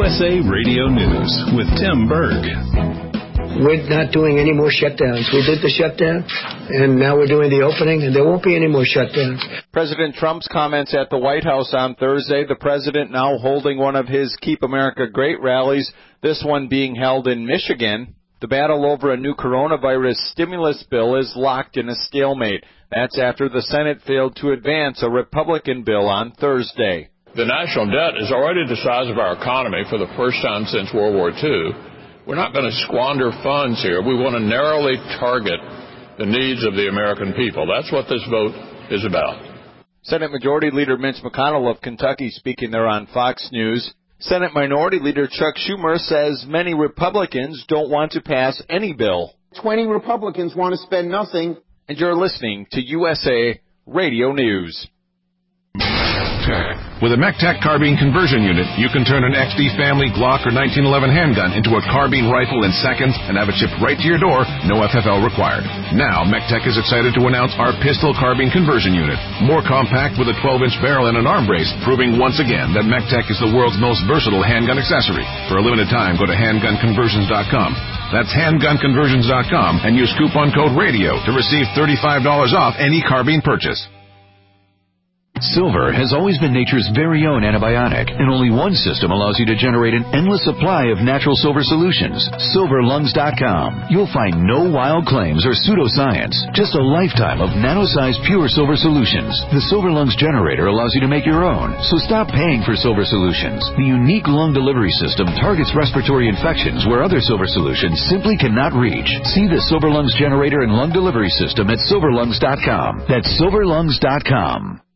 USA Radio News with Tim Berg. We're not doing any more shutdowns. We did the shutdown, and now we're doing the opening, and there won't be any more shutdowns. President Trump's comments at the White House on Thursday, the president now holding one of his Keep America Great rallies, this one being held in Michigan. The battle over a new coronavirus stimulus bill is locked in a stalemate. That's after the Senate failed to advance a Republican bill on Thursday. The national debt is already the size of our economy for the first time since World War II. We're not going to squander funds here. We want to narrowly target the needs of the American people. That's what this vote is about. Senate Majority Leader Mitch McConnell of Kentucky speaking there on Fox News. Senate Minority Leader Chuck Schumer says many Republicans don't want to pass any bill. 20 Republicans want to spend nothing. And you're listening to USA Radio News. With a MECTEC carbine conversion unit, you can turn an XD family Glock or 1911 handgun into a carbine rifle in seconds and have it shipped right to your door, no FFL required. Now, MECTEC is excited to announce our pistol carbine conversion unit. More compact with a 12-inch barrel and an arm brace, proving once again that MECTEC is the world's most versatile handgun accessory. For a limited time, go to handgunconversions.com. That's handgunconversions.com and use coupon code RADIO to receive $35 off any carbine purchase. Silver has always been nature's very own antibiotic, and only one system allows you to generate an endless supply of natural silver solutions. SilverLungs.com. You'll find no wild claims or pseudoscience, just a lifetime of nano-sized pure silver solutions. The Silver Lungs generator allows you to make your own, so stop paying for silver solutions. The unique lung delivery system targets respiratory infections where other silver solutions simply cannot reach. See the Silver Lungs generator and lung delivery system at SilverLungs.com. That's SilverLungs.com.